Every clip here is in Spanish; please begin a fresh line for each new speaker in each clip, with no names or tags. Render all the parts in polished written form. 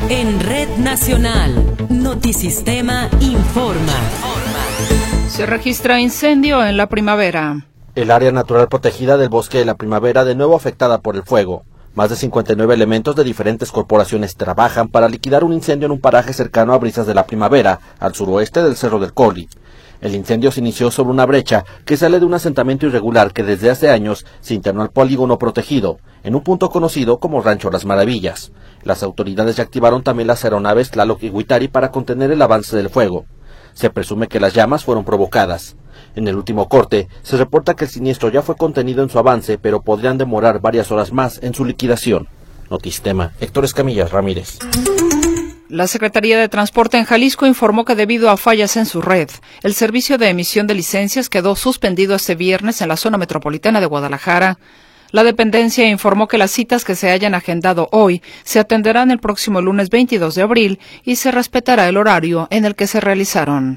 En Red Nacional, Notisistema informa.
Se registra incendio en La Primavera.
El área natural protegida del Bosque de La Primavera de nuevo afectada por el fuego. Más de 59 elementos de diferentes corporaciones trabajan para liquidar un incendio en un paraje cercano a Brisas de La Primavera, al suroeste del Cerro del Colli. El incendio se inició sobre una brecha que sale de un asentamiento irregular que desde hace años se internó al polígono protegido, en un punto conocido como Rancho Las Maravillas. Las autoridades ya activaron también las aeronaves Tlaloc y Huitari para contener el avance del fuego. Se presume que las llamas fueron provocadas. En el último corte, se reporta que el siniestro ya fue contenido en su avance, pero podrían demorar varias horas más en su liquidación. Notisistema, Héctor Escamilla Ramírez.
La Secretaría de Transporte en Jalisco informó que debido a fallas en su red, el servicio de emisión de licencias quedó suspendido este viernes en la zona metropolitana de Guadalajara. La dependencia informó que las citas que se hayan agendado hoy se atenderán el próximo lunes 22 de abril y se respetará el horario en el que se realizaron.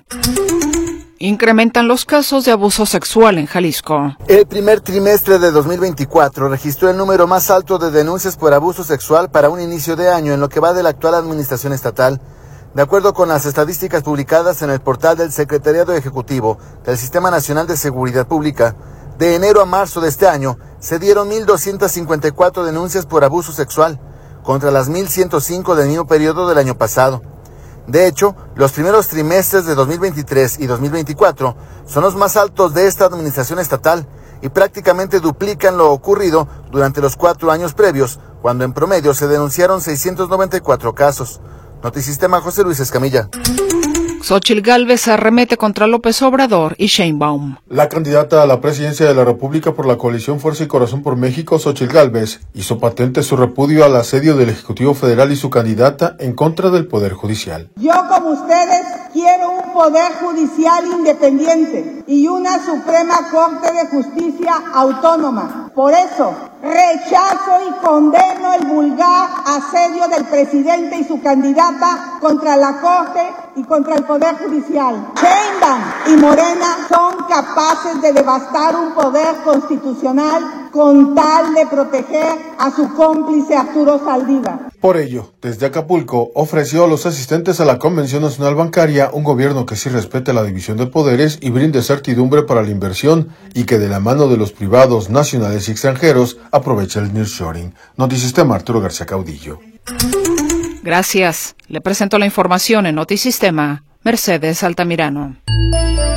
Incrementan los casos de abuso sexual en Jalisco.
El primer trimestre de 2024 registró el número más alto de denuncias por abuso sexual para un inicio de año en lo que va de la actual administración estatal. De acuerdo con las estadísticas publicadas en el portal del Secretariado Ejecutivo del Sistema Nacional de Seguridad Pública, de enero a marzo de este año se dieron 1,254 denuncias por abuso sexual, contra las 1,105 del mismo periodo del año pasado. De hecho, los primeros trimestres de 2023 y 2024 son los más altos de esta administración estatal y prácticamente duplican lo ocurrido durante los 4 años previos, cuando en promedio se denunciaron 694 casos. Notisistema, José Luis Escamilla.
Xóchitl Gálvez arremete contra López Obrador y Sheinbaum.
La candidata a la presidencia de la República por la coalición Fuerza y Corazón por México, Xóchitl Gálvez, hizo patente su repudio al asedio del Ejecutivo Federal y su candidata en contra del Poder Judicial.
Yo, como ustedes, quiero un Poder Judicial independiente y una Suprema Corte de Justicia autónoma. Por eso, rechazo y condeno el vulgar asedio del presidente y su candidata contra la Corte y contra el Poder Judicial. Sheinbaum y Morena son capaces de devastar un poder constitucional con tal de proteger a su cómplice Arturo Saldívar.
Por ello, desde Acapulco, ofreció a los asistentes a la Convención Nacional Bancaria un gobierno que sí respete la división de poderes y brinde certidumbre para la inversión y que de la mano de los privados, nacionales y extranjeros aproveche el nearshoring. Notisistema, Arturo García Caudillo.
Gracias. Le presento la información en Notisistema, Mercedes Altamirano.